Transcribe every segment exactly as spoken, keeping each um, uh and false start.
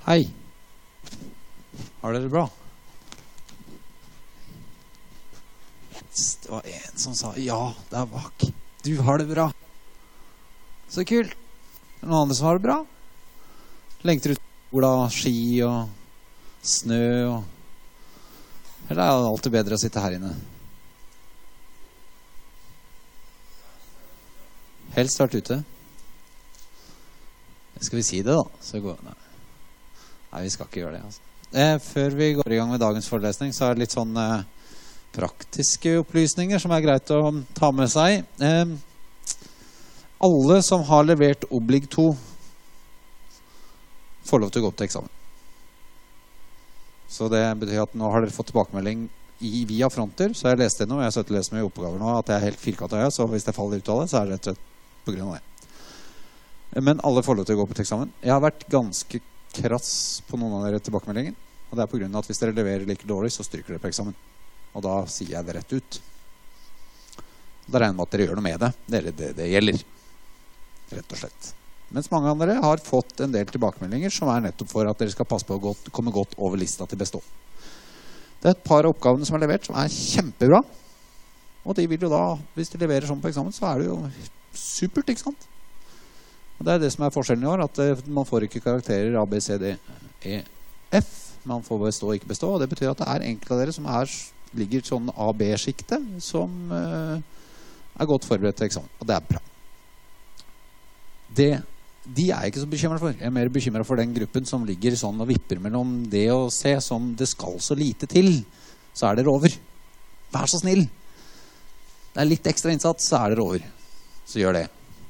Hei. Har dere det bra? Det var en som sa, ja, det er Vak. Du har det bra. Så kult. Er det noen andre som har det bra? Lengter ut sola, ski og snø og... Eller er det alltid bedre å sitte her inne? Helst vært ute. Skal vi si det da? Så går... Nei. Nei, vi skal ikke gjøre det. Altså. Eh, før vi går i gang med dagens forelesning, så er det litt sånn eh, praktiske opplysninger som er greit å ta med seg. Eh, alle som har levert oblig to får lov til å gå opp til eksamen. Så det betyr at nå har dere fått tilbakemelding i, via fronter, så jeg leste det nå, jeg har søkt å lese med oppgaver nå, at jeg er helt firkantet, så hvis det faller ut av det, så er det rett og slett på grunn av det. Men alle får lov til å gå opp til eksamen. Jeg har vært ganske krass på noen av dere tilbakemeldinger, og det er på grunn av at hvis dere leverer like dårlig, så stryker dere på eksamen. Og da sier jeg det rett ut. Da regner jeg med at dere gjør noe med det. Det er det det gjelder. Rett og slett. Mens mange av dere har fått en del tilbakemeldinger som er nettopp for at dere skal passe på å godt, komme godt over lista til bestå. Det er et par av oppgavene som er levert som er kjempebra. Og de vil jo da, hvis de leverer sånn på eksamen, så er det jo supert, ikke sant? Og det er det som er forskjellen i år, at man får ikke karakterer A, B, C, D, E, F. Man får bestå og ikke bestå, og det betyr at det er enkelte av dere som er, ligger sånn A B-skikte, som uh, er godt forberedt til eksamen. Og det er bra. Det, de er jeg ikke så bekymret for. Jeg er mer bekymret for den gruppen som ligger sånn og vipper mellom det og C, som det skal så lite til. Så er dere over. Vær så snill. Det er litt ekstra innsats, så er dere over. Så gjør det.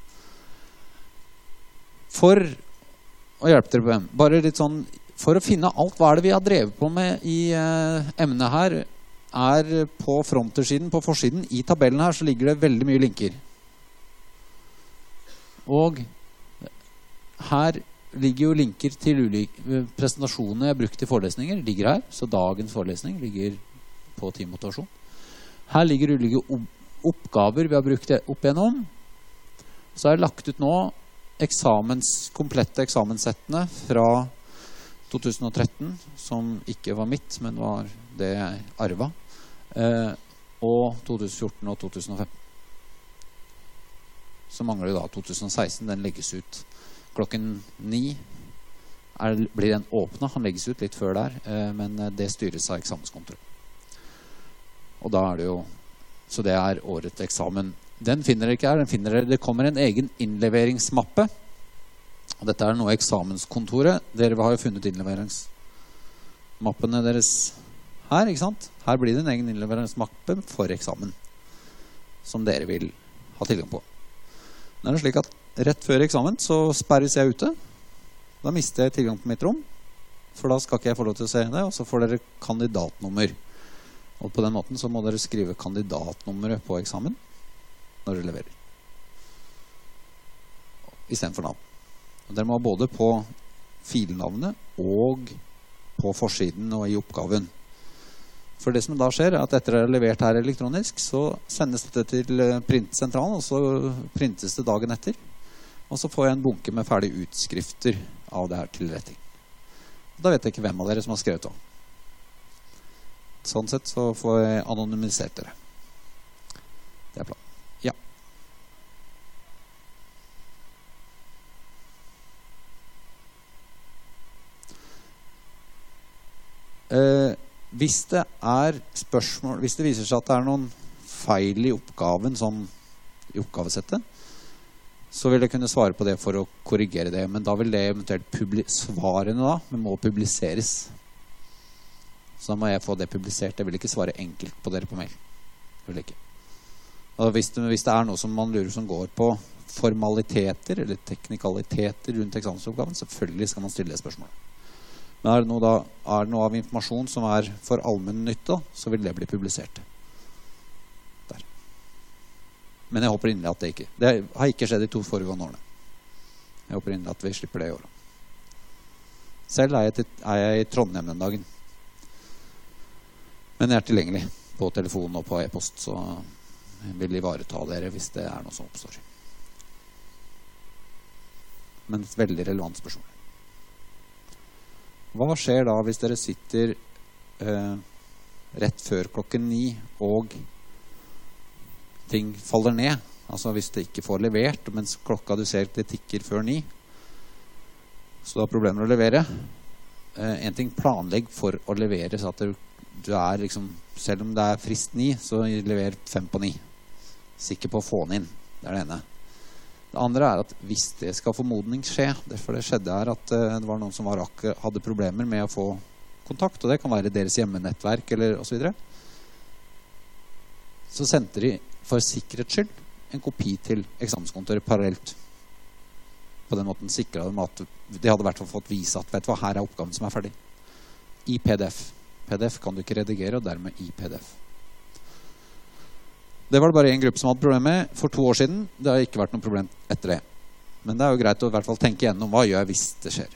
For å hjelpe dere på dem, bare litt sånn, for å finne alt hva er det vi har drevet på med i eh, emnet her, er på frontersiden, på forsiden, i tabellen her så ligger det veldig mye linker. Og her ligger jo linker til ulike presentasjoner jeg har brukt i forelesninger, ligger her, så dagens forelesning ligger på teammotivasjon. Her ligger ulike oppgaver vi har brukt opp igjennom. Så er det lagt ut nå eksamens, komplette eksamenssettene fra to tusen og tretten, som ikke var mitt, men var det jeg arva, eh, og to tusen og fjorten og to tusen og femten. Så mangler det da to tusen og seksten, den legges ut klokken ni, er, blir den åpnet, han legges ut litt før der, eh, men det styres av eksamenskontroll. Og da er det jo, så det er årets eksamen. Den finner dere ikke her, den finner dere, det kommer en egen innleveringsmappe. Og dette er noe eksamenskontoret. Dere har jo funnet innleveringsmappene deres her, ikke sant? Her blir det en egen innleveringsmappe for eksamen, som dere vil ha tilgang på. Det er slik at rett før eksamen så sperres jeg ute. Da mister jeg tilgang på mitt rom, for da skal ikke jeg få lov til å se det, og så får dere kandidatnummer. Og på den måten så må dere skrive kandidatnummeret på eksamen når dere leverer. I stedet for navn. Og dere må både på filnavnet og på forsiden og i oppgaven. For det som da skjer er at etter å ha levert her elektronisk, så sendes dette til printsentralen, og så printes det dagen etter. Og så får jeg en bunke med ferdige utskrifter av det her til retting. Da vet jeg ikke hvem av dere som har skrevet om. Sånn sett så får jeg anonymisert dere. Det er planen. Ja. Eh, hvis det er spørsmål, hvis det viser seg at det er noen feil i oppgaven, som i oppgavesettet, så vil jeg kunne svare på det for å korrigere det, men da vil det eventuelt svarene da, men må publiseres. Så da må jeg få det publisert. Jeg vil ikke svare enkelt på dere på mail. Jeg vil ikke. Og hvis det, hvis det er noe som man lurer som går på formaliteter eller teknikaliteter rundt eksamensoppgaven, selvfølgelig skal man stille det spørsmålet. Men er det, noe da, er det noe av informasjon som er for allmenn nytte, så vil det bli publisert. Der. Men jeg håper inderlig at det ikke. Det har ikke skjedd i to foregående årene. Jeg håper inderlig at vi slipper det i året. Selv er jeg, til, er jeg i Trondheim den dagen. Men jeg er tilgjengelig på telefon og på e-post, så jeg vil ivareta dere hvis det er noe som oppstår. Men et veldig relevant spørsmål. Hva skjer da hvis dere sitter eh, rett før klokken ni og ting faller ned? Altså hvis det ikke får levert, mens klokka du ser det tikker før ni, så du har problemer å levere. Eh, en ting, planlegg for å levere, så at du, du er liksom, selv om det er frist ni, så lever fem på ni. Sikker på å få den inn. Det er det ene. Det andre er at hvis det skal formodning skje, derfor det skjedde her at uh, det var noen som var ak hadde problemer med å få kontakt, og det kan være deres hjemmenettverk eller og så videre, så sendte de for sikkerhets skyld en kopi til eksamenskontoret parallelt. På den måten sikret de at de hadde i hvert fall fått vise at vet du hva, her er oppgaven som er ferdig. I P D F. P D F kan du ikke redigere, og dermed i P D F. Det var det bare en gruppe som hadde problemer med for to år siden. Det har ikke vært noe problem etter det. Men det er jo greit å i hvert fall tenke igjennom hva gjør jeg hvis det skjer.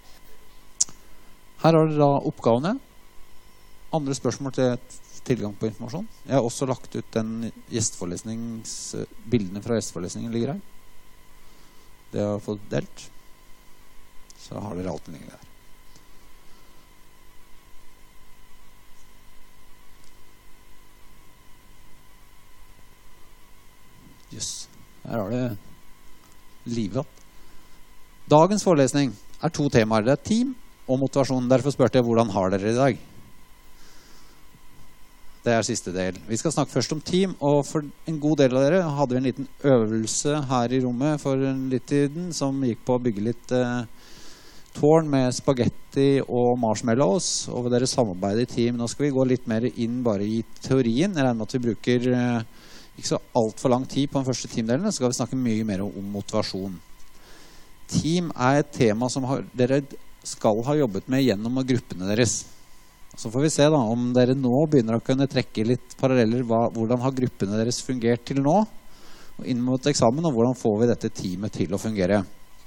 Her har dere da oppgavene. Andre spørsmål til tilgang på informasjon. Jeg har også lagt ut den gjestforelesnings... Bildene fra gjestforelesningen ligger her. Det har jeg fått delt. Så har dere alltid liggende der. Yes. Her har det livet. Dagens forelesning er to temaer. Det er team og motivasjon. Derfor spurte jeg hvordan har dere i dag? Det er siste del. Vi skal snakke først om team, og for en god del av dere hadde vi en liten øvelse her i rommet for en litt tiden som gikk på å bygge litt eh, tårn med spagetti og marshmallows, og dere samarbeider i team. Nå skal vi gå litt mer inn bare i teorien. Jeg regner med at vi bruker eh, ikke så alt for lang tid på den første teamdelen, så skal vi snakke mye mer om motivasjon. Team er et tema som har, dere skal ha jobbet med gjennom gruppene deres. Så får vi se da, om dere nå begynner å kunne trekke litt paralleller. Hva, hvordan har gruppene deres fungert til nå? Og inn mot eksamen, og hvordan får vi dette teamet til å fungere?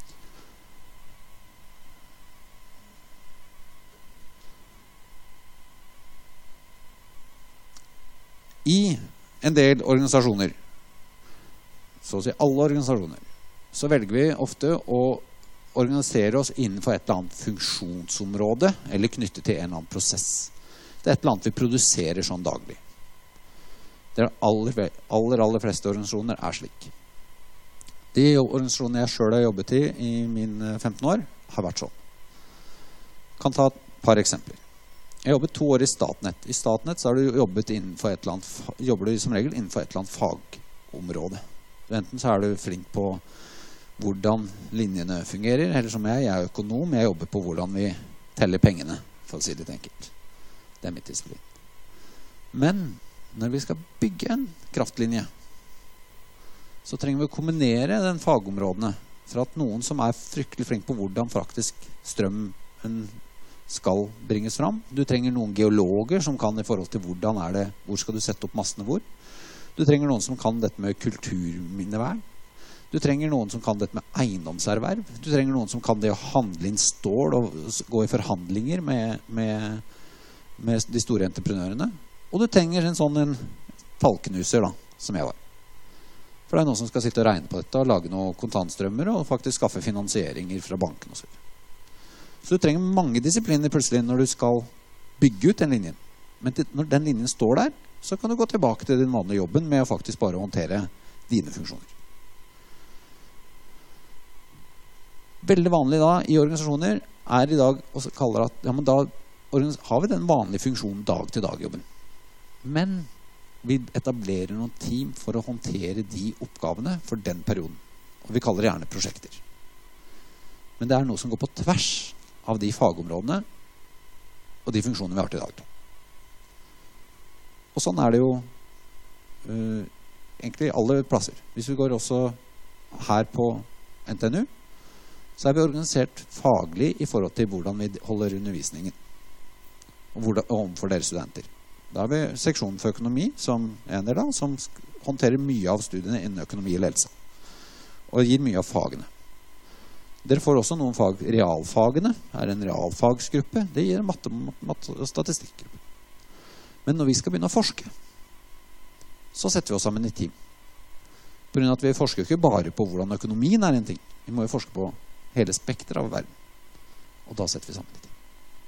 I en del organisasjoner, så å si alle organisasjoner, så velger vi ofte å organisere oss innenfor et eller annet funksjonsområde, eller knyttet til en eller annen prosess. Det er et eller annet vi produserer sånn daglig. Det er aller, aller, aller fleste organisasjoner er slik. De organisasjonene jeg selv har jobbet i i mine femten år, har vært sånn. Kan ta et par eksempler. Jeg jobbet to år i Statnett. I Statnett så har du jobbet innenfor et eller annet, jobber du som regel innenfor et eller annet fagområde. Enten så er du flink på hvordan linjene fungerer, eller som jeg, jeg er økonom, jeg jobber på hvordan vi teller pengene, for å si det enkelt. Det er mitt disiplin. Men når vi skal bygge en kraftlinje, så trenger vi å kombinere den fagområdene for at noen som er fryktelig flink på hvordan faktisk strømmen skal bringes fram. Du trenger noen geologer som kan i forhold til hvordan er det, hvor skal du sette opp massene hvor. Du trenger noen som kan dette med kulturminnevern. Du trenger noen som kan dette med eiendomserverv. Du trenger noen som kan det å handle inn stål og gå i forhandlinger med, med, med de store entreprenørene. Og du trenger en sånn en falkenuser da, som jeg var. For det er noen som skal sitte og regne på dette og lage noen kontantstrømmer og faktisk skaffe finansieringer fra banken og så videre. Så du trenger mange disipliner plutselig når du skal bygge ut den linjen. Men til, når den linjen står der, så kan du gå tilbake til din vanlige jobben med å faktisk bare håndtere dine funksjoner. Veldig vanlig da i organisasjoner er i dag å kalle at ja, men da har vi den vanlige funksjonen dag til dag jobben. Men vi etablerer noen team for å håndtere de oppgavene for den perioden. Og vi kaller det gjerne prosjekter. Men det er noe som går på tvers av de fagområdene og de funksjonene vi har til dag. Og sånn er det jo uh, egentlig alle plasser. Hvis vi går også her på N T N U, så er vi organisert faglig i forhold til hvordan vi holder undervisningen og, hvordan, og overfor deres studenter. Da har vi seksjonen for økonomi som en del av, som håndterer mye av studiene innen økonomi og ledelse. Og gir mye av fagene. Dere får også noen fag, realfagene er en realfagsgruppe. Det gir en matte, matte og statistikkgruppe. Men når vi skal begynne å forske, så setter vi oss sammen i team. På grunn av at vi forsker ikke bare på hvordan økonomien er en ting. Vi må jo forske på hele spektret av verden. Og da setter vi sammen i team.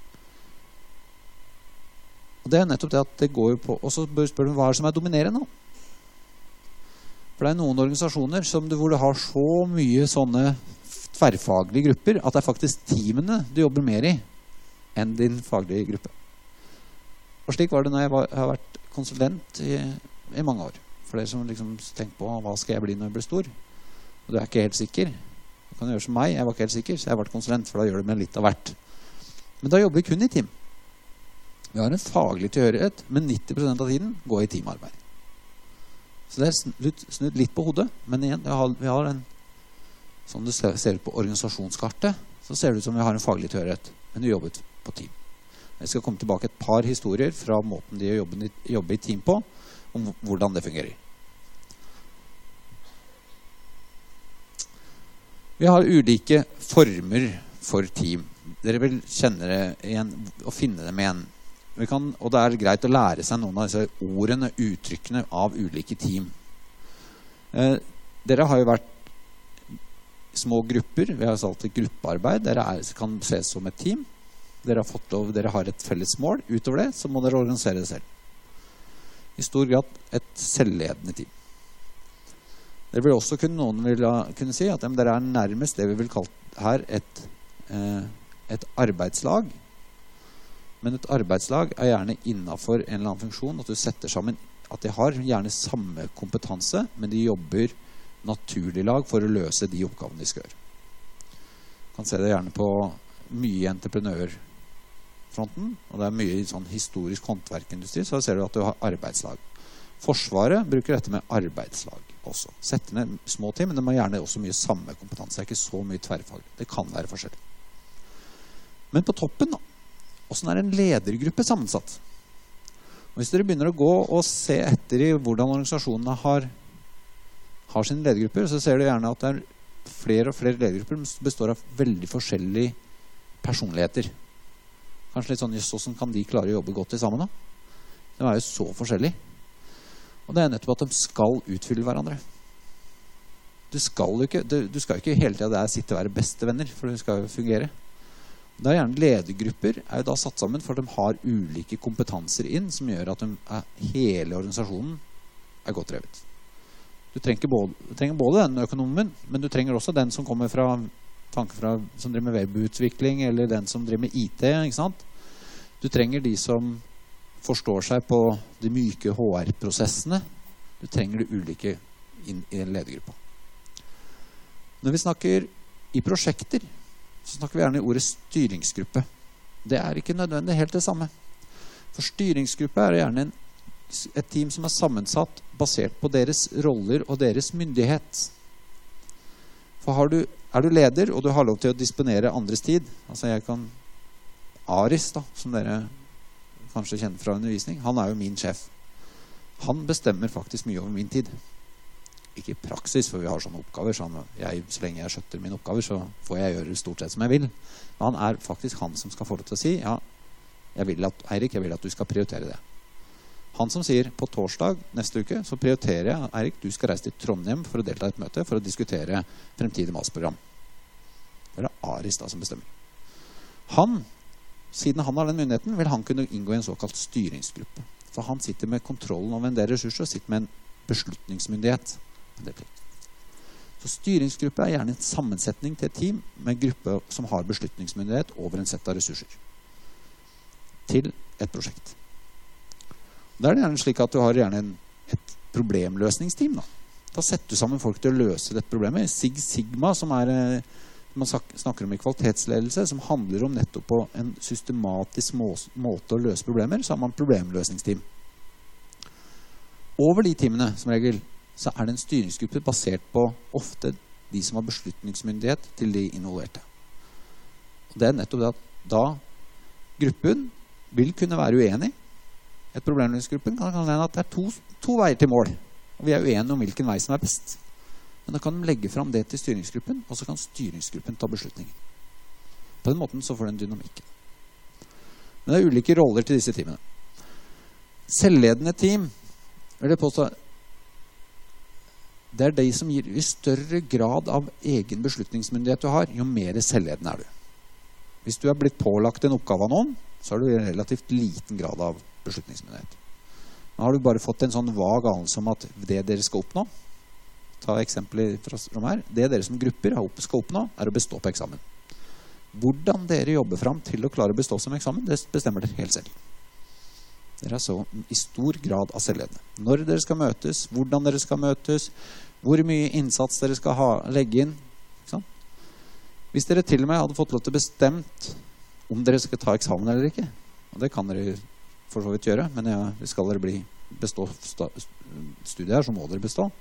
Og det er nettopp det at det går jo på, og så bør spørre hva er det som er dominerende. For det er noen organisasjoner som du, hvor du har så mye sånne tverrfaglige grupper, at det er faktisk teamene du jobber mer i enn din faglige gruppe. Og slik var det når jeg var, har vært konsulent i, i mange år. For dere som liksom tenker på, hva skal jeg bli når jeg blir stor? Og du er ikke helt sikker. Du kan gjøre som meg, jeg var ikke helt sikker, så jeg ble konsulent, for da gjør det med litt av hvert. Men da jobber vi kun i team. Vi har en faglig tilhørighet, men nitti prosent av tiden går i teamarbeid. Så det er snudd, snudd litt på hodet, men igjen, har, vi har en, som du ser på organisasjonskartet, så ser det ut som vi har en faglig tilhørighet, men vi jobber på team. Jeg skal komme tilbake et par historier fra måten de jobber, jobber i team på, om hvordan det fungerer. Vi har ulike former for team. Dere vil kjenne det igjen og finne dem igjen. Vi kan, og det er greit å lære seg noen av disse ordene, uttrykkene av ulike team. Eh, dere har jo vært små grupper, vi har alltid gruppearbeid, dere er, kan ses som et team. Dere har fått lov, dere har et felles mål. Utover det så må dere organisere det selv. I stor grad et selvledende team. Det vil også kunne, noen vil kunne si at ja, dere er nærmest det vi vil kalle her et, eh, et arbeidslag. Men et arbeidslag er gjerne innenfor en eller annen funksjon at du setter sammen, at de har gjerne samme kompetanse, men de jobber naturlig lag for å løse de oppgavene de skal gjøre. Du kan se det gjerne på mye entreprenørfronten, og det er mye i sånn historisk håndverkindustri, så ser du at du har arbeidslag. Forsvaret bruker dette med arbeidslag også. Setter ned små team, men det må gjerne også mye samme kompetanse. Det er ikke så mye tverrfaglig. Det kan være forskjellig. Men på toppen da, hvordan er en ledergruppe sammensatt? Og hvis dere begynner å gå og se etter i hvordan organisasjonene har, har sine ledergrupper, så ser du gjerne at det er flere og flere ledergrupper som består av veldig forskjellige personligheter. Kanskje litt sånn, just hvordan kan de klare å jobbe godt sammen da? De er jo så forskjellige. Og det er nettopp at de skal utfylle hverandre. Du skal jo ikke, du, du skal ikke hele tiden der sitte og være beste venner, for det skal jo fungere. Det er gjerne ledergrupper er jo da satt sammen for at de har ulike kompetanser inn som gjør at de er, hele organisasjonen er godt drevet. Du trenger både, du trenger både den økonomen, men du trenger også den som kommer fra tanker fra, som driver med webutvikling, eller den som driver med I T, ikke sant? Du trenger de som forstår seg på de myke H R-prosessene. Du trenger de ulike inn i en ledergruppa. Når vi snakker i prosjekter, så snakker vi gjerne i ordet styringsgruppe. Det er ikke nødvendig helt det samme. For styringsgruppe er gjerne en, et team som er sammensatt basert på deres roller og deres myndighet. For har du, er du leder, og du har lov til å disponere andres tid, altså jeg kan, Aris da, som dere kanskje kjenner fra undervisning, han er jo min sjef. Han bestemmer faktisk mye over min tid. Ikke i praksis, for vi har sånne oppgaver, så, jeg, så lenge jeg skjøtter mine oppgaver, så får jeg gjøre stort sett som jeg vil. Men han er faktisk han som skal få lov til å si, ja, jeg vil at, Eirik, jeg vil at du skal prioritere det. Han som sier, på torsdag neste uke, så prioriterer jeg, Eirik, du skal reise til Trondheim for å delta i et møte, for å diskutere fremtidig masterprogram. Det er Aris da som bestemmer. Han, siden han har den myndigheten, vil han kunne inngå i en såkalt styringsgruppe. For han sitter med kontrollen over en del ressurser, og sitter med en beslutningsmyndighet. Så styringsgruppe er gjerne en sammensetning til et team med en gruppe som har beslutningsmyndighet over en sett av ressurser til et prosjekt. Da er det gjerne slik at du har gjerne en, et problemløsningsteam da. Da setter du sammen folk til å løse dette problemet. Sig Sigma, som er, man snakker om i kvalitetsledelse, som handler om nettopp på en systematisk må, måte å løse problemer, så har man problemløsningsteam. Over de teamene, som regel, så er det en styringsgruppe basert på ofte de som har beslutningsmyndighet til de involverte. Og det er nettopp det at da gruppen vil kunne være uenig. Et problemløsningsgruppen kan hende at det er to, to veier til mål, og vi er uenige om hvilken vei som er best. Men da kan de legge fram det til styringsgruppen, og så kan styringsgruppen ta beslutningen. På den måten så får den dynamikken. Men det er ulike roller til disse teamene. Selvledende team, vil jeg påstå, det er de som gir i større grad av egen beslutningsmyndighet du har, jo mer selvledende er du. Hvis du er blitt pålagt en oppgave av noen, så har du i relativt liten grad av beslutningsmyndighet. Nå har du bare fått en sånn vag anelse om at det dere skal oppnå, ta eksempelet fra rom her, det dere som grupper skal oppnå er å bestå på eksamen. Hvordan dere jobber frem til å klare å bestå som eksamen, det bestemmer dere helt selv. Dere er så i stor grad av selvledende. Når dere skal møtes, hvordan dere skal møtes, hvor mye innsats dere skal ha, legge inn. Ikke sant? Hvis dere til og med hadde fått lov til bestemt om dere skal ta eksamen eller ikke, og det kan dere for så vidt gjøre, men ja, skal dere bli bestå studiet her, så må dere bestå,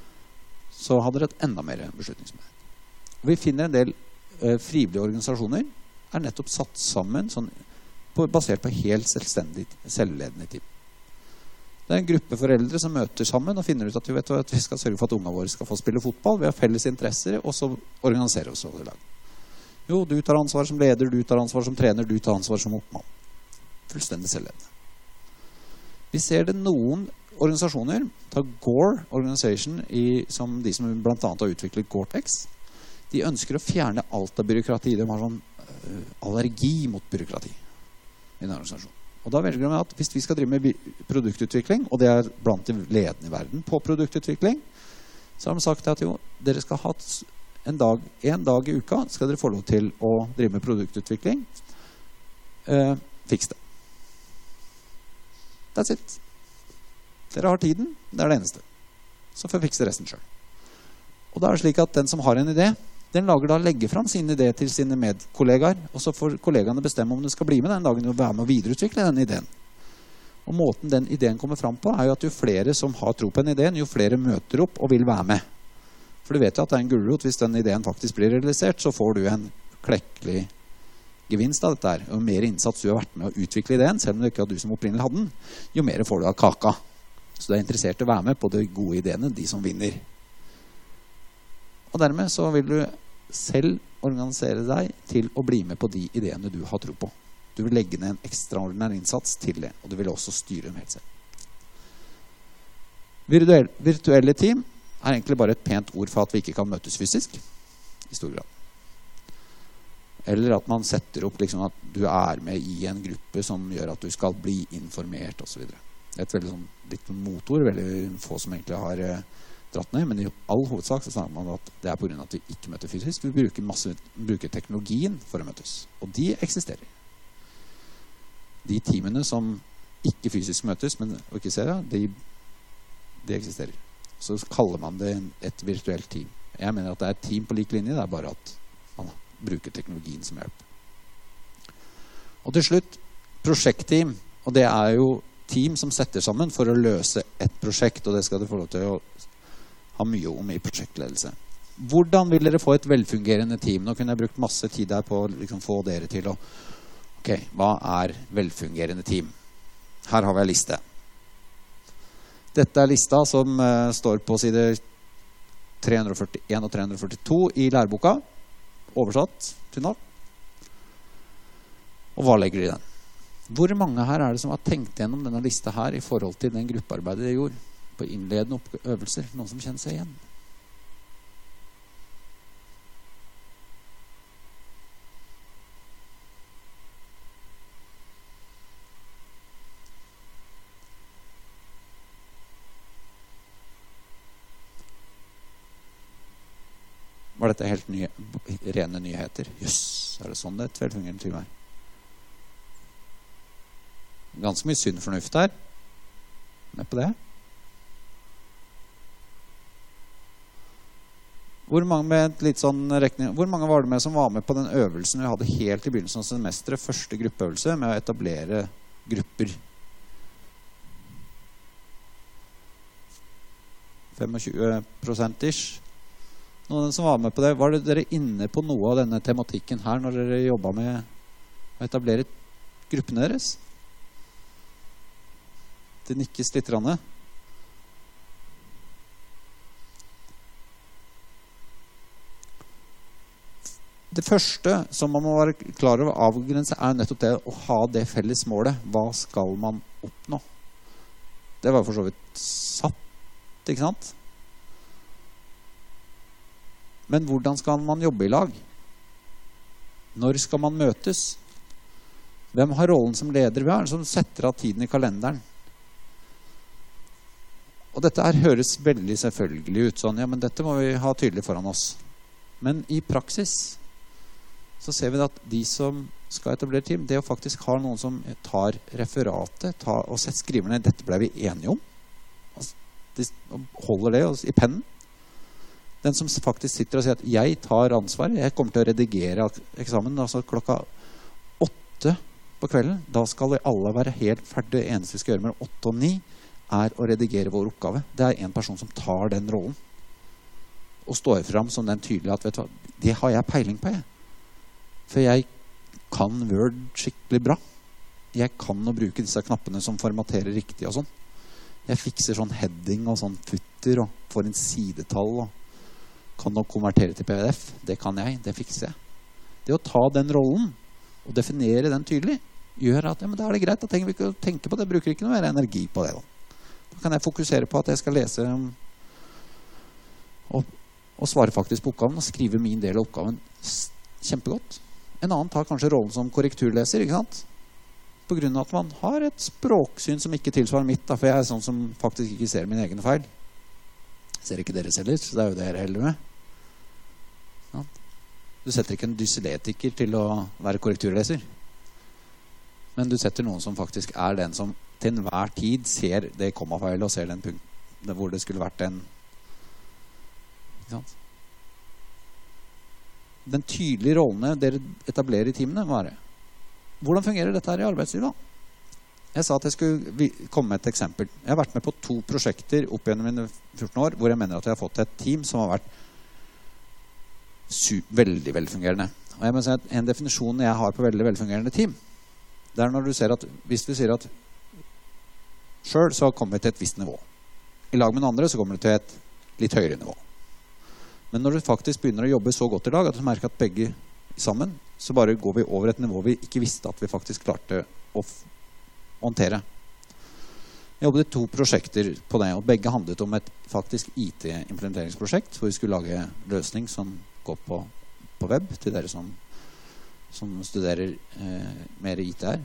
så hadde dere et enda mer beslutningsmyndighet. Vi finner en del eh, frivillige organisasjoner er nettopp satt sammen sånn, på, basert på helt selvstendig, selvledende team. Det er en gruppe foreldre som møter sammen og finner ut at vi, vet, at vi skal sørge for at ungene våre skal få spille fotball. Vi har felles interesser, og så organiserer vi oss over lag. Jo, du tar ansvar som leder, du tar ansvar som trener, du tar ansvar som oppmann. Fullstendig selvledende. Vi ser det noen organisasjoner, ta Gore Organization, i, som de som blant annet har utviklet Gore-Tex. De ønsker å fjerne alt av byråkrati. De har sånn uh, allergi mot byråkrati i en organisasjon. Og da velger de at hvis vi skal drive med produktutvikling, og det er blant de ledende i verden på produktutvikling, så har de sagt at jo, dere skal ha en dag, en dag i uka skal dere få lov til å drive med produktutvikling. Uh, fiks det. That's it. Dere har tiden, det er det eneste. Så får vi fikse resten selv. Og da er det slik at den som har en idé, den lager da legge frem sin idé til sine medkollegaer, og så får kollegaene bestemme om det skal bli med den dagen og være med å videreutvikle den ideen. Og måten den ideen kommer frem på er jo at jo flere som har tro på en ideen, jo flere møter opp og vil være med. For du vet jo at det er en gulrot. Hvis den ideen faktisk blir realisert, så får du en klekkelig gevinst av dette her. Jo mer innsats du har vært med å utvikle ideen, selv om det ikke er du som opprinnelig hadde den, jo mer får du av kaka. Så du er interessert i å være med på de gode ideene, de som vinner. Og dermed så vil du selv organisere deg til å bli med på de ideene du har tro på. Du vil legge ned en ekstraordinær innsats til det, og du vil også styre dem helt selv. Virtuelle, virtuelle team er egentlig bare et pent ord for at vi ikke kan møtes fysisk, i stor grad. Eller at man setter opp liksom at du er med i en gruppe som gjør at du skal bli informert, og så videre. Det er et veldig sånn, litt motor, veldig få som egentlig har eh, dratt ned, men i all hovedsak så snakker man at det er på grunn av at vi ikke møter fysisk. Vi bruker, masse, bruker teknologien for å møtes, og de eksisterer. De teamene som ikke fysisk møtes, men og ikke ser det, de, de eksisterer. Så kaller man det et virtuelt team. Jeg mener at det er et team på lik linje, det er bare at man bruker teknologien som hjelp. Og til slutt, prosjektteam, og det er jo team som setter sammen for å løse et prosjekt, og det skal du få lov til å ha mye om i prosjektledelse. Hvordan vil dere få et velfungerende team? Nå kunne jeg brukt masse tid her på å liksom få dere til å ok, hva er velfungerende team? Her har vi en liste. Dette er lista som uh, står på side tre hundre og førtien og tre hundre og førtito i læreboka, oversatt til norsk. Og hva legger de i den? Hvor mange her er det som har tenkt gjennom denne lista her i forhold til den gruppearbeidet de gjorde på innledende øvelser? Noen som kjenner seg igjen? Var dette helt nye, rene nyheter? Jøss, er det sånn det er et velfungerende team her? Ganske mye sunn fornuft her. Med på det. Hvor mange, med litt sånn rekning, hvor mange var det med som var med på den øvelsen vi hadde helt i begynnelsen av semesteret, første gruppeøvelse med å etablere grupper? tjuefem prosent ish. Noen som var med på det, var det dere inne på noe av denne tematikken her når dere jobbet med å etablere gruppene deres? Det nikkes litt rann. Det første som man må være klar over å avgrense er nettopp det å ha det felles målet. Hva skal man oppnå? Det var for så vidt satt, ikke sant? Men hvordan skal man jobbe i lag? Når skal man møtes? Hvem har rollen som leder? Vi har en som setter av tiden i kalenderen. Og dette her høres veldig selvfølgelig ut, sånn, ja, men dette må vi ha tydelig foran oss. Men i praksis så ser vi at de som skal etablere team, det å faktisk ha noen som tar referatet, tar, og skriver ned, dette ble vi enige om. Altså, de holder det i pennen. Den som faktisk sitter og sier at jeg tar ansvar, jeg kommer til å redigere eksamen, altså klokka åtte på kvelden, da skal vi alle være helt ferdige. Det eneste vi skal gjøre mellom åtte og ni er å redigere vår oppgave. Det er en person som tar den rollen og står frem som den tydelige at, vet du hva, det har jeg peiling på, jeg. For jeg kan Word skikkelig bra. Jeg kan å bruke disse knappene som formaterer riktig og sånn. Jeg fikser sånn heading og sånn footer og får en sidetall og kan å konvertere til P D F. Det kan jeg, det fikser jeg. Det å ta den rollen og definere den tydelig gjør at, ja, men da er det greit, da trenger vi ikke å tenke på det, bruker ikke noe mer energi på det da. Da kan jeg fokusere på at jeg skal lese og, og svare faktisk på oppgaven og skrive min del av oppgaven kjempegodt. En annen tar kanskje rollen som korrekturleser, ikke sant? På grunn av at man har et språksyn som ikke tilsvarer mitt, da, for jeg er sånn som faktisk ikke ser mine egne feil. Ser ikke dere heller, så det er jo det dere heller med. Ja. Du setter ikke en dyslektiker til å være korrekturleser. Men du setter noen som faktisk er den som til enhver tid ser det kommafeil og ser den punkten hvor det skulle vært en. Ikke sant? Den tydelige rollene dere etablerer i teamene må være. Hvordan fungerer dette her i arbeidslivet da? Jeg sa at jeg skulle komme med et eksempel. Jeg har vært med på to prosjekter opp gjennom mine fjorten år, hvor jeg mener at jeg har fått et team som har vært veldig velfungerende. Og jeg må si at en definisjon jeg har på veldig velfungerende team, det er når du ser at, hvis vi sier at selv så kommer vi til et visst nivå. I lag med den andre så kommer du til et litt høyere nivå. Men når du faktisk begynner å jobbe så godt i lag, at du merker at begge sammen, så bare går vi over et nivå vi ikke visste at vi faktisk klarte å håndtere. Jeg jobbet i to prosjekter på det, og begge handlet om et faktisk I T-implementeringsprosjekt, hvor vi skulle lage løsning som går på, på web, til dere som, som studerer eh, mer I T her.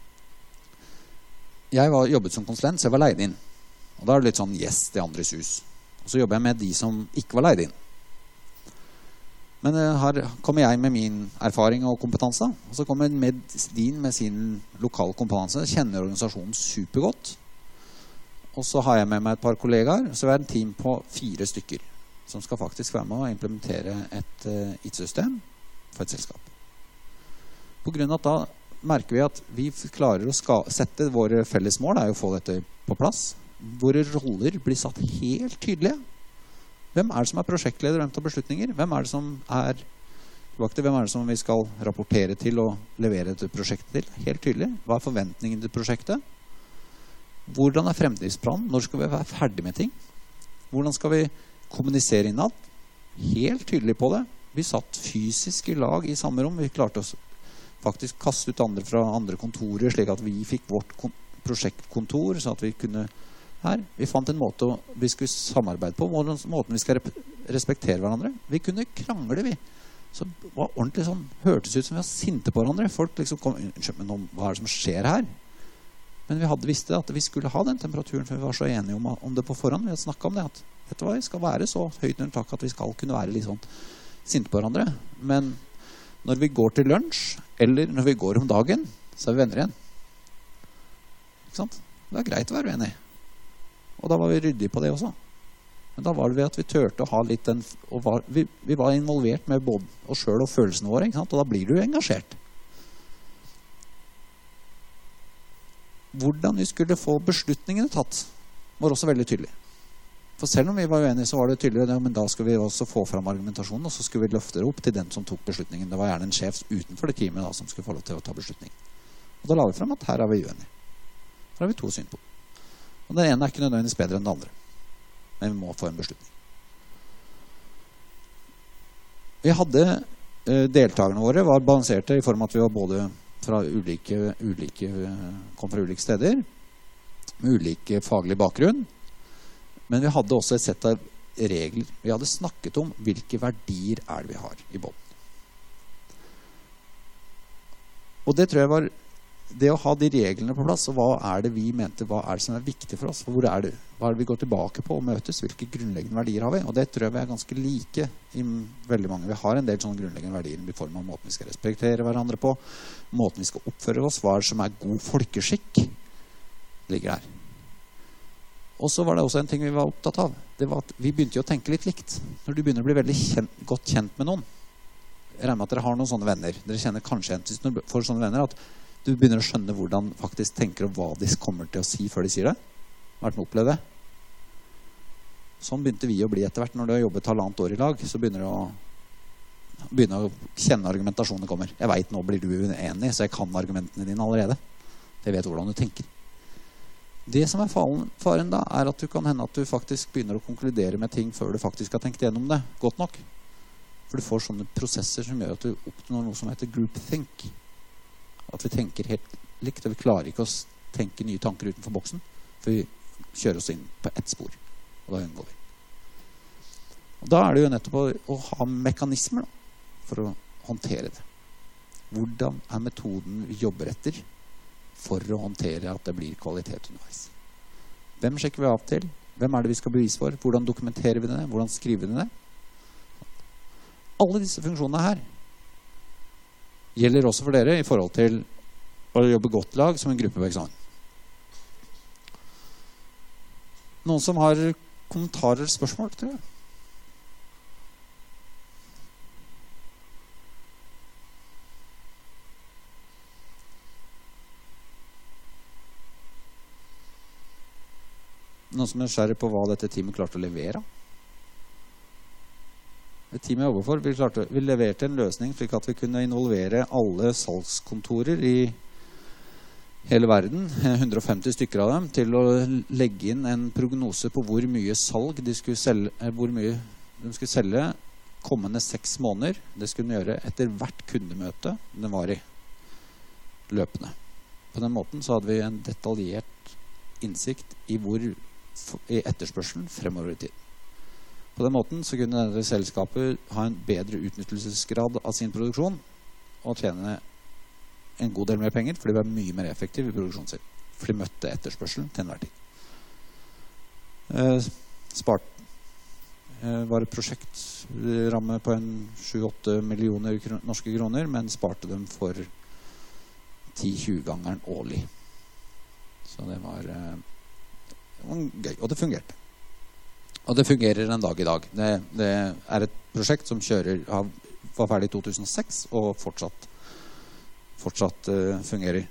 Jeg var, jobbet som konsulent, så jeg var leid inn. Og da er det litt sånn gjest i andres hus. Og så jobber jeg med de som ikke var leid inn. Men her kommer jeg med min erfaring og kompetanse, og så kommer Medin med sin lokale kompetanse, kjenner organisasjonen supergodt. Og så har jeg med meg et par kollegaer, så vi er en team på fire stykker, som skal faktisk være med å implementere et uh, I T-system for et selskap. På grunn av at da merker vi at vi klarer å ska sette våre felles mål, er jo å få dette på plass. Våre roller blir satt helt tydelige. Hvem er det som er prosjektleder og hvem tar beslutninger? Hvem er det som er hvem er det som vi skal rapportere til og levere et prosjekt til? Helt tydelig. Hva er forventningen til prosjektet? Hvordan er fremtidsplanen? Når skal vi være ferdig med ting? Hvordan skal vi kommunisere innad? Helt tydelig på det. Vi satt fysisk i lag i samme rom. Vi klarte å faktisk kaste ut andre fra andre kontorer, slik at vi fikk vårt prosjektkontor, så at vi kunne her. Vi fant en måte vi skulle samarbeide på, måten vi skal respektere hverandre. Vi kunne krangle, vi. Så det var ordentlig sånn, hørtes ut som vi var sinte på hverandre. Folk liksom kom, unnskyld, men hva er det som skjer her? Men vi hadde visst at vi skulle ha den temperaturen, for vi var så enige om, om det på forhånd. Vi hadde snakket om det, at vet du hva, vi skal være så høyt under tak at vi skal kunne være litt sånn sinte på hverandre. Men når vi går til lunsj, eller når vi går om dagen, så er vi venner igjen. Ikke sant? Det er greit å være venner. Og da var vi ryddige på det også. Men da var det ved at vi tørte å ha litt den, og var, vi, vi var involvert med både oss selv og følelsene våre, ikke sant? Og da blir du engasjert. Hvordan vi skulle få beslutningene tatt, var også veldig tydelig. For selv om vi var uenige, så var det tydelig, ja, men da skulle vi også få frem argumentasjonen, og så skulle vi løfte det opp til den som tok beslutningen. Det var gjerne en sjef utenfor det teamet da, som skulle få lov til å ta beslutning. Og da la vi frem at her er vi uenige. Her har vi to syn på. Og den ene er ikke nødvendigvis bedre enn den andre. Men vi må få en beslutning. Vi hadde, eh, deltakerne våre var balanserte i form av at vi var både fra ulike, ulike, kom fra ulike steder, med ulike faglige bakgrunn. Men vi hadde også et sett av regler. Vi hadde snakket om hvilke verdier er det vi har i båten. Og det tror jeg var det å ha de reglene på plass, og hva er det vi mente, hva er det som er viktig for oss, hvor er det, hva er det vi går tilbake på og møtes, hvilke grunnleggende verdier har vi, og det tror jeg vi er ganske like i veldig mange. Vi har en del sånne grunnleggende verdier i form av måten vi skal respektere hverandre på, måten vi skal oppføre oss, hva er det som er god folkeskikk, ligger her. Og så var det også en ting vi var opptatt av, det var at vi begynte jo å tenke litt likt. Når du begynner å bli veldig kjent, godt kjent med noen, jeg regner med at dere har noen sånne venner, dere kjenner kanskje en til for sånne venner, at du begynner å skjønne hvordan faktisk tenker og hva de kommer til å si før de sier det. Har vært med å oppleve det? Sånn begynte vi å bli etter hvert. Når du har jobbet halvannet år i lag, så begynner du å, begynner å kjenne argumentasjonen kommer. Jeg vet, nå blir du uenig, så jeg kan argumentene dine allerede. Jeg vet hvordan du tenker. Det som er faren, faren da, er at du kan hende at du faktisk begynner å konkludere med ting før du faktisk har tenkt gjennom det godt nok. For du får sånne prosesser som gjør at du oppnår noe som heter groupthink. At vi tenker helt likt, og vi klarer ikke å tenke nye tanker utenfor boksen, for vi kjører oss inn på ett spor, og da unngår vi. Og da er det jo nettopp å, å ha mekanismer da, for å håndtere det. Hvordan er metoden vi jobber etter for å håndtere at det blir kvalitet underveis? Hvem sjekker vi av til? Hvem er det vi skal bevise for? Hvordan dokumenterer vi det? Hvordan skriver vi det? Alle disse funksjonene her gjelder også for dere i forhold til å jobbe godt lag som en gruppe på eksamen. Noen som har kommentarer, spørsmål, tror jeg? Noen som er nysgjerrig på hva dette teamet klarte å levere? Det teamet jeg jobber for, vi, klarte, vi leverte en løsning slik at vi kunne involvere alle salgskontorer i hele verden, hundre og femti stykker av dem, til å legge inn en prognose på hvor mye salg de skulle selge, hvor mye de skulle selge kommende seks måneder. Det skulle de gjøre etter hvert kundemøte den var i løpende. På den måten så hadde vi en detaljert innsikt i hvor i etterspørselen fremover i tid. På den måten så kunne dette selskapet ha en bedre utnyttelsesgrad av sin produksjon og tjene en god del mer penger, for de var mye mer effektive i produksjonen sin. For de møtte etterspørselen til enhver tid. Eh, spart eh, var et prosjektramme på en sju åtte millioner kron norske kroner, men sparte dem for ti til tjue gangeren årlig. Så det var, eh, det var gøy, og det fungerte. Og det fungerer en dag i dag. Det, det er et prosjekt som kjører, var ferdig i to tusen og seks, og fortsatt, fortsatt uh, fungerer.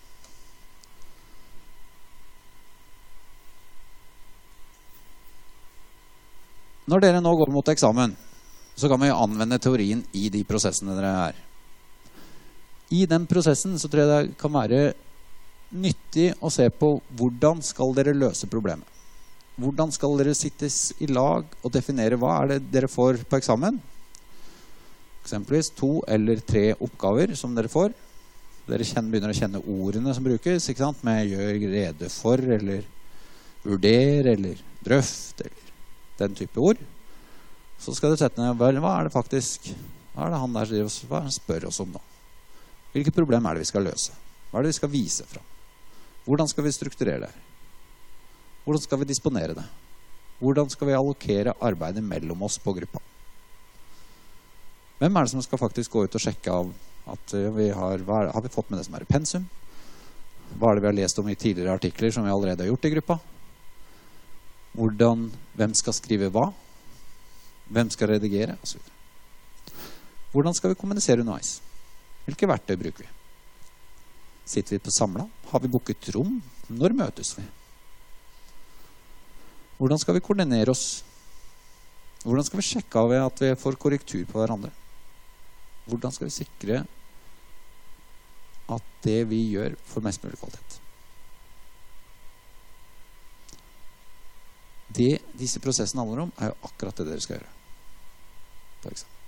Når dere nå går mot eksamen, så kan vi anvende teorien i de prosessene dere er. I den prosessen så tror jeg det kan være nyttig å se på hvordan skal dere løse problemet. Hvordan skal dere sittes i lag og definere hva er det dere får på eksamen? Eksempelvis to eller tre oppgaver som dere får. Dere kjenner, begynner å kjenne ordene som brukes, ikke sant? Med gjør rede for, eller vurder, eller drøft, eller den type ord. Så skal dere sette ned, vel, hva er det faktisk, hva er det han der hva er det han spør oss om nå? Hvilket problem er det vi skal løse? Hva er det vi skal vise fra? Hvordan skal vi strukturere det? Hvordan skal vi disponere det? Hvordan skal vi allokere arbeidet mellom oss på gruppa? Hvem er det som skal faktisk gå ut og sjekke av at vi har, hva er, har vi fått med det som er i pensum? Hva er det vi har lest om i tidligere artikler som vi allerede har gjort i gruppa? Hvordan, hvem skal skrive hva? Hvem skal redigere? Og så videre. Hvordan skal vi kommunisere underveis? Hvilke verktøy bruker vi? Sitter vi på samlet? Har vi booket rom? Når møtes vi? Hvordan skal vi koordinere oss? Hvordan skal vi sjekke av at vi får korrektur på hverandre? Hvordan skal vi sikre at det vi gjør får mest mulig kvalitet? Det disse prosessene handler om er jo akkurat det dere skal gjøre på eksamen.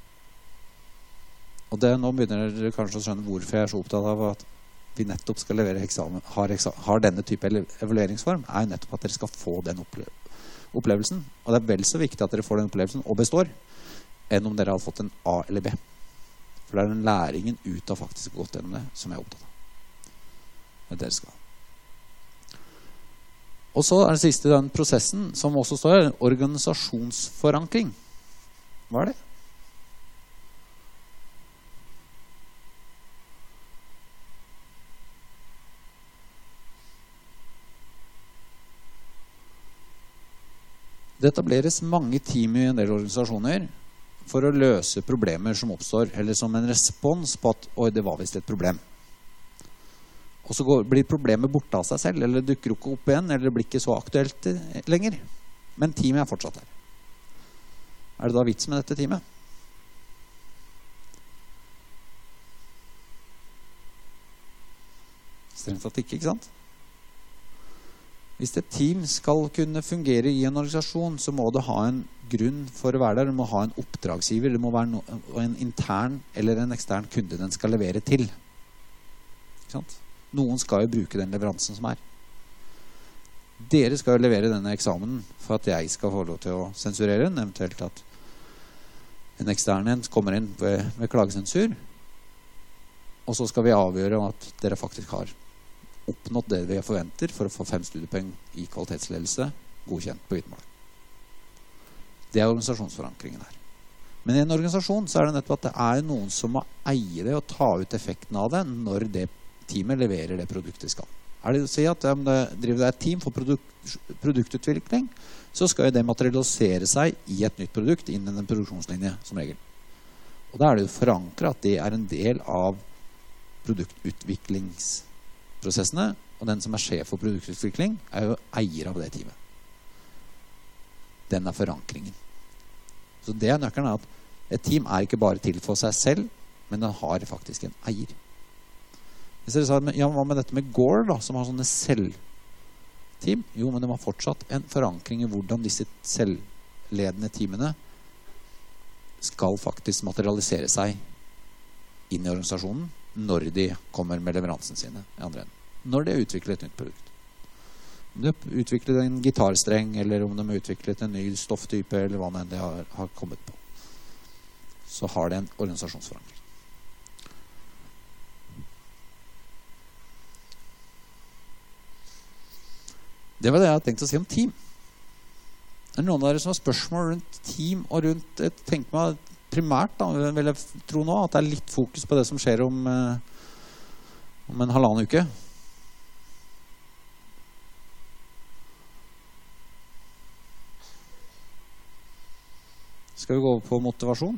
Og det, nå begynner dere kanskje å skjønne hvorfor jeg er så opptatt av at vi nettopp skal levere eksamen, har, eksamen, har denne type evalueringsform, er jo nettopp at dere skal få den opple opplevelsen. Og det er vel så viktig at dere får den opplevelsen og består, enn om dere har fått en A eller B. For det er den læringen ut av faktisk gått gjennom det som jeg er opptatt av. det dere skal. Og så er det siste den prosessen, som også står her, organisasjonsforankring. Hva er det? Det etableres mange team i en del organisasjoner for å løse problemer som oppstår, eller som en respons på at «Oi, det var visst et problem». Og så går, blir problemet borte av seg selv, eller dukker ikke opp igjen, eller det blir ikke så aktuelt lenger. Men teamet er fortsatt her. Er det da vits med dette teamet? Strengt tatt ikke, ikke sant? Hvis et team skal kunne fungere i en organisasjon, så må det ha en grunn for å være der. Det må ha en oppdragsgiver, det må være no en intern eller en ekstern kunde den skal levere til. Ikke sant? Noen skal jo bruke den leveransen som er. Dere skal jo levere denne eksamenen for at jeg skal få lov til å sensurere den, eventuelt at en ekstern kommer inn ved, ved klagesensur, og så skal vi avgjøre at dere faktisk har oppnått det vi forventer for å få fem studiepoeng i kvalitetsledelse godkjent på vitnemål. Det er organisasjonsforankringen her. Men i en organisasjon så er det nettopp at det er noen som må eie det og ta ut effekten av det når det teamet leverer det produktet skal. Er det å si at om det driver et team for produkt, produktutvikling, så skal jo det materialisere seg i et nytt produkt innen en produksjonslinje som regel. Og da er det jo forankret at det er en del av produktutviklings prosessene, og den som er sjef for produktutvikling er jo eier av det teamet. Den er forankringen. Så det er nøkkelen at et team er ikke bare til for seg selv, men den har faktisk en eier. Hvis dere sa, ja, hva med dette med Gore da, som har sånne selvteam? Jo, men det var fortsatt en forankring i hvordan disse selvledende teamene skal faktisk materialisere seg inn i organisasjonen, når de kommer med leveransen sine i andre enden. Når de har utviklet et nytt produkt. Om de har utviklet en gitarstreng, eller om de har utviklet en ny stofftype, eller hva de har, har kommet på. Så har det en organisasjonsforankring. Det var det jeg hadde tenkt å si om team. Er det noen av dere som har spørsmål rundt team og rundt, jeg tenker meg primært da, vil jeg tro nå, at det er litt fokus på det som skjer om, eh, om en halvannen uke. Skal vi gå over på motivasjon?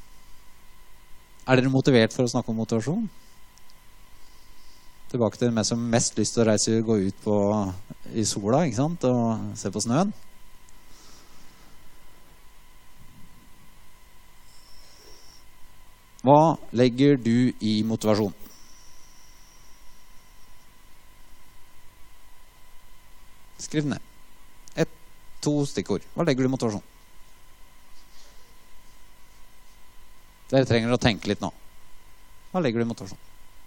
Er dere motivert for å snakke om motivasjon? Tilbake til meg som mest lyst til å reise og gå ut på, i sola, ikke sant? Og se på snøen. Hva legger du i motivasjon? Skriv ned. Et, to stikkord. Hva legger du i motivasjon? Dere trenger å tenke litt nå. Hva legger du i motivasjon?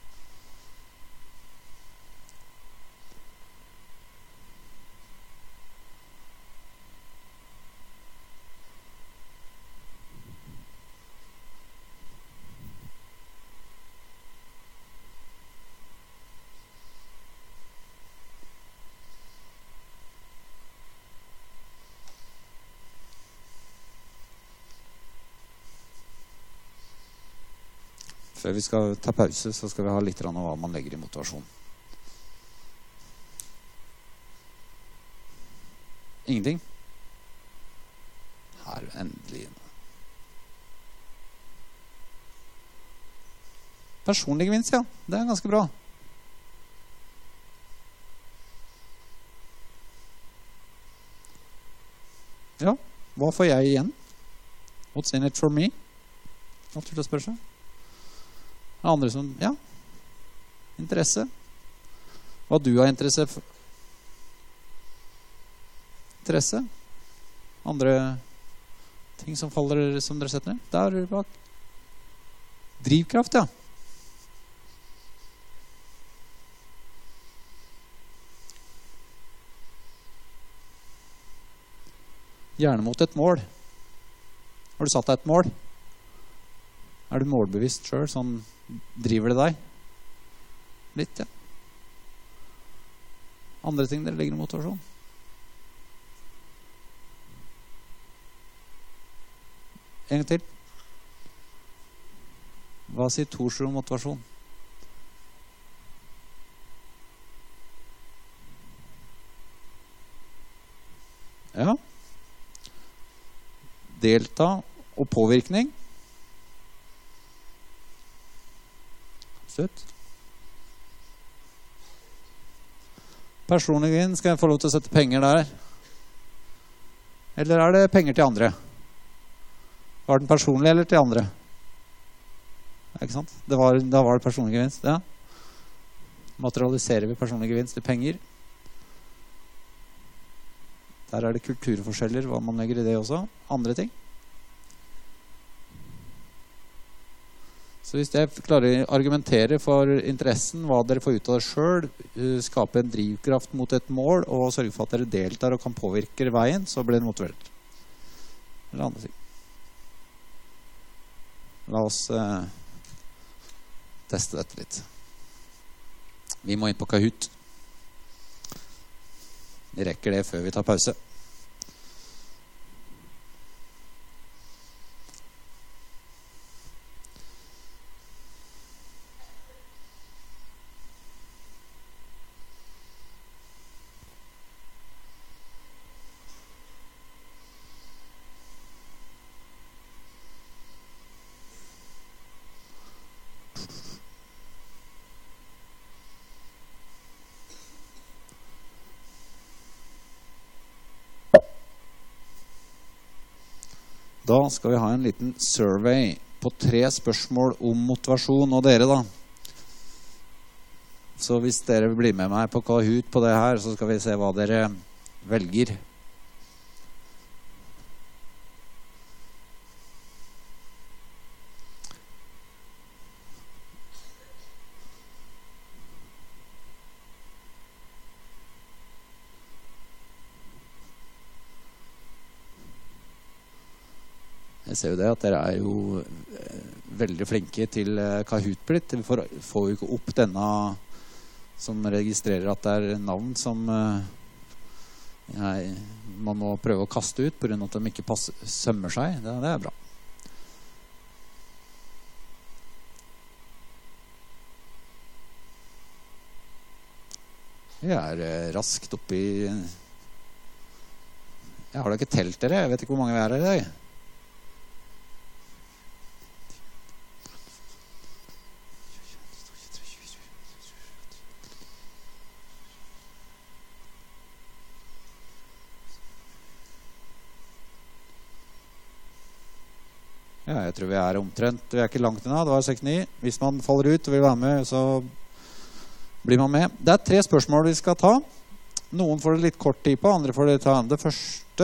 Før vi skal ta pause, så skal vi ha litt om hva man legger i motivasjon. Ingenting? Her, endelig. Personlig gevinst, ja. Det er ganske bra. Ja, hva får jeg igjen? What's in it for me? Hva tror du å spørre seg? Det er andre som, ja, interesse. Hva du har interesse for. Interesse. Andre ting som faller, som dere setter ned. Der bak. Drivkraft, ja. Gjerne mot et mål. Har du satt deg et mål? Er du målbevisst selv, sånn driver det deg? Litt, ja. Andre ting dere legger i motivasjon? En gang til. Hva sier Torsrud om motivasjon? Ja. Delta og påvirkning. Absolutt. Personlig vinn, skal jeg få lov til å sette penger der? Eller er det penger til andre? Var den personlig eller til andre? Ikke sant? Det var, da var det personlig gevinst, ja. Materialiserer vi personlig gevinst til penger? Der er det kulturforskjeller, hva man legger i det også. Andre ting. Så hvis jeg klarer å argumentere for interessen, hva dere får ut av det selv, skape en drivkraft mot et mål, og sørge for at dere deltar og kan påvirke veien, så blir det motivert. Eller andre ting. La oss eh, teste dette litt. Vi må inn på Kahoot. Vi rekker det før vi tar pause. Da skal vi ha en liten survey på tre spørsmål om motivasjon, og dere da. Så hvis dere blir med meg på Kahoot på det her, så skal vi se hva dere velger. Jeg ser jo det at dere er jo veldig flinke til Kahoot blitt. Vi får, får jo ikke opp denne som registrerer at det er navn som jeg, man må prøve å kaste ut på grunn av at de ikke passer, sømmer seg. Det, det er bra. Vi er raskt oppe i... Jeg har da ikke telt dere. Jeg vet ikke hvor mange vi er her i dag. Ja, jeg tror vi er omtrent. Vi er ikke langt unna, det var sekstini. Hvis man faller ut og vil være med, så blir man med. Det er tre spørsmål vi skal ta. Noen får det litt kort tid på, andre får det ta det første.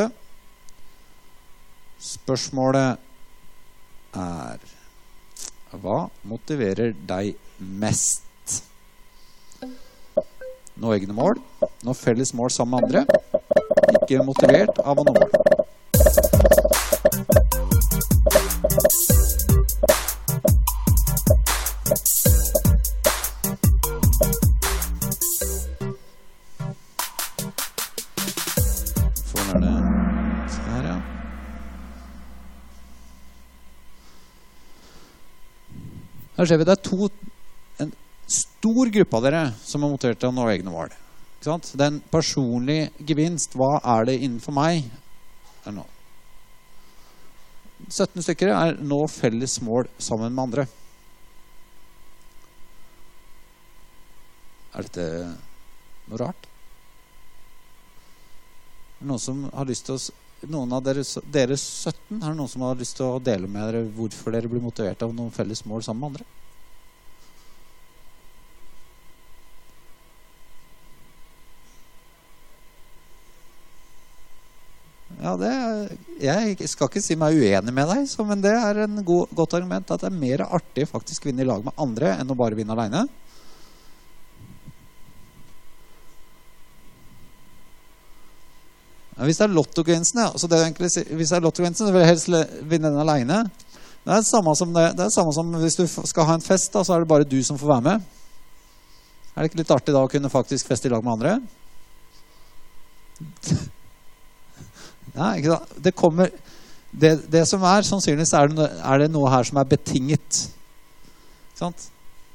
Spørsmålet er: hva motiverer deg mest? Nå egne mål, nå felles mål sammen med andre. Ikke motivert av å nå mål. Her ser vi det er to, en stor gruppe av dere som er motivert til å nå egne mål. Ikke sant? Den personlige gevinst, hva er det innenfor meg? Er nå. sytten stykker er nå felles mål sammen med andre. Er dette noe rart? Noen som har lyst til å... Noen av dere, dere sytten, er det noen som har lyst til å dele med dere hvorfor dere blir motivert av noen felles mål sammen med andre? Ja, det er, jeg skal ikke si meg uenig med deg, så, men det er en god, godt argument at det er mer artig faktisk å vinne i lag med andre enn å bare vinne alene. Hvis det er lottogevinsten, ja, så det er egentlig, hvis det er lottogevinsten, så vil jeg helst vinne den alene. Det er det samme som, det, det er samme som hvis du skal ha en fest, da, så er det bare du som får være med. Er det ikke litt artig da å kunne faktisk feste i lag med andre? Ja, ikke sant? Det kommer det, det som er, sannsynligvis er det, er det noe her som er betinget. Ikke sant?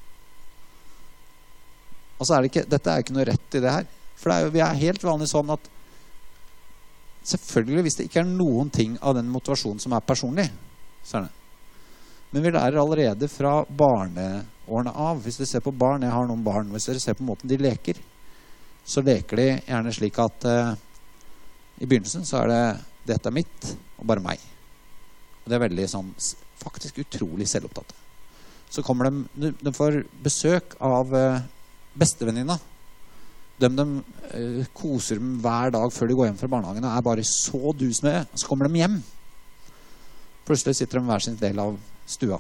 Og så er det ikke, dette er ikke noe rett i det her. For det er jo, vi er helt vanlig sånn at selvfølgelig, hvis det ikke er noen ting av den motivasjonen som er personlig, så er det. Men vi lærer allerede fra barneårene av. Hvis dere ser på barn, jeg har noen barn, hvis dere ser på måten de leker, så leker de gjerne slik at uh, i begynnelsen så er det dette er mitt og bare meg. Og det er veldig sånn, faktisk utrolig selvopptatt. Så kommer de, de får besøk av uh, bestevenninna. De, de uh, koser dem hver dag før de går hjem fra barnehagen og er bare så dus med. Så kommer de hjem. Plutselig sitter de hver sin del av stua.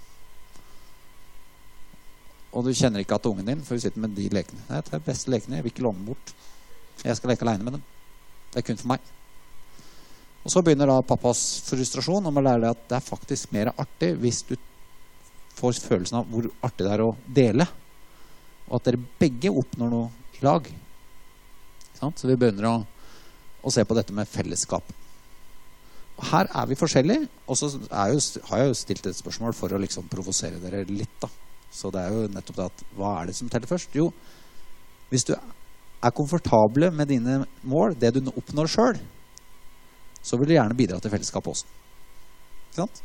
Og du kjenner ikke at ungen din, for du sitter med de lekene. Nei, det er beste lekene, jeg vil ikke låne bort. Jeg skal leke alene med dem. Det er kun for meg. Og så begynner da pappas frustrasjon om å lære deg at det er faktisk mer artig hvis du får følelsen av hvor artig det er å dele. Og at dere begge oppnår noe i lag. Så vi begynner å, å se på dette med fellesskap. Og her er vi forskjellige, og så er jo, har jeg jo stilt et spørsmål for å liksom provosere dere litt da. Så det er jo nettopp det at, hva er det som teller først? Jo, hvis du er komfortable med dine mål, det du oppnår selv, så vil du gjerne bidra til fellesskapet også. Ikke sant?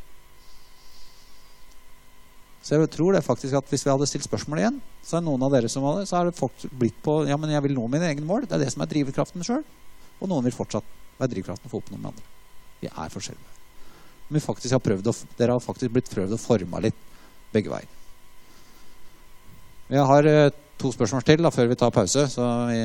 Så jeg tror det faktisk at hvis vi hadde stilt spørsmål igjen, så er noen av dere som hadde, så er det folk blitt på, ja, men jeg vil nå mine egne mål. Det er det som er drivkraften selv. Og noen vil fortsatt være drivkraften for å oppnå med andre. Vi er forskjellige. Men vi faktisk har prøvd å, dere har faktisk blitt prøvd å forme litt begge veier. Vi har uh, to spørsmål til da, før vi tar pause. Så vi...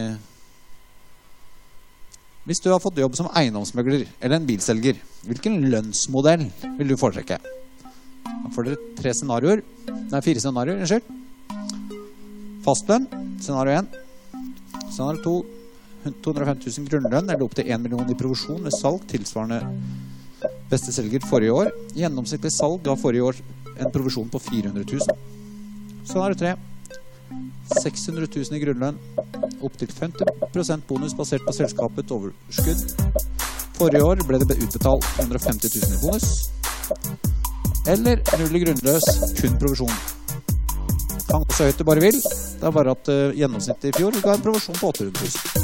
Hvis du har fått jobb som eiendomsmegler eller en bilselger, hvilken lønnsmodell vil du foretrekke? Da får dere tre scenarioer. Nei, fire scenarioer, unnskyld. Fastlønn, scenario én. Scenario to, to hundre og femti tusen grunnlønn, eller opp til en million i provisjon ved salg, tilsvarende beste selger forrige år. Gjennomsnittlig salg ga forrige år en provisjon på fire hundre tusen. Scenario tre. seks hundre tusen i grunnlønn, opp til femti prosent bonus basert på selskapets overskudd. Forrige år ble det utbetalt to hundre og femti tusen i bonus. Eller null i grunnløs, kun provisjon. Kan gå så høyt du bare vil. Det er bare at uh, gjennomsnittet i fjor ga en provisjon på åtte hundre tusen.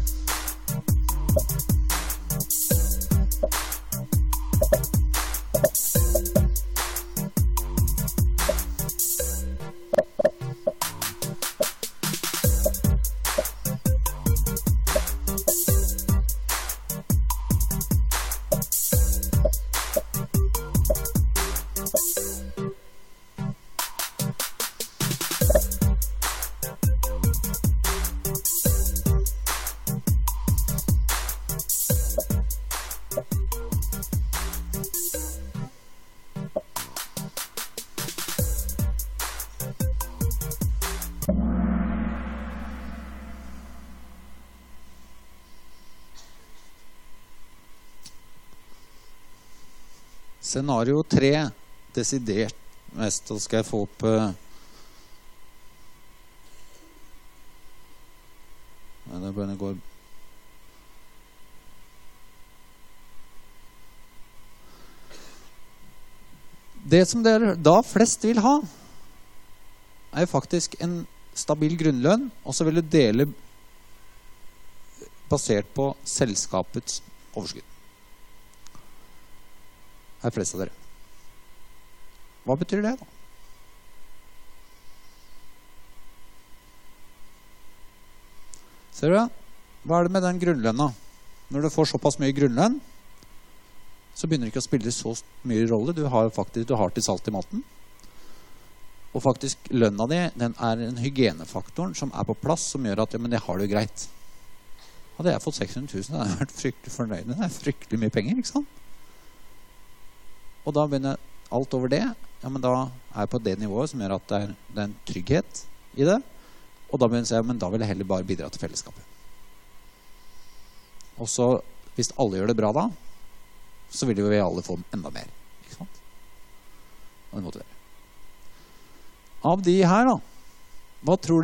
Scenario tre, desidert mest, så skal jeg få opp uh, ja, det begynner å gå det som dere da flest vil ha er faktisk en stabil grunnlønn, og så vil du dele basert på selskapets overskudd. Er flest av dere. Hva betyr det da? Ser du det? Hva er det med den grunnlønna? Når du får såpass mye grunnlønn, så begynner det ikke å spille så mye rolle. Du har faktisk du har til salt i maten. Og faktisk lønna di, den er en hygienefaktoren som er på plass, som gjør at ja, men det har du greit. Hadde jeg fått seks hundre tusen, det hadde vært fryktelig fornøyd. Det er fryktelig mye penger, ikke sant? Og da begynner alt over det, ja, men da er jeg på det nivået som gjør at det er, det er en trygghet i det. Og da begynner jeg å si, ja, men da vil jeg heller bare bidra til fellesskapet. Og så, hvis alle gjør det bra da, så vil jo vi alle få enda mer. Ikke sant? Og det måtte være. Av de her da, hva tror du